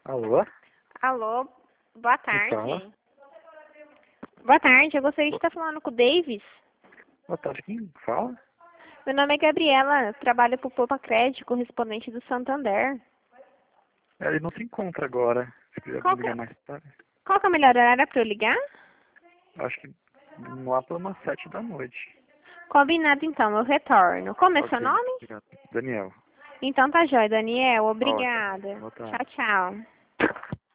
Alô? Alô, boa Quem fala? tarde. Boa tarde, eu gostaria de estar falando com o Davis. Boa tarde, quem fala? Meu nome é Gabriela, trabalho para o Poupa Crédito, correspondente do Santander. Ele não se encontra agora. Se quiser me Qual ligar mais tarde. que é o melhor horário para eu ligar? Acho que lá por umas 7 da noite. Combinado então, eu retorno. Como é seu Ok, nome? obrigado. Daniel. Então tá jóia, Daniel, Ótimo. obrigada. Boa Tchau, tarde. tchau.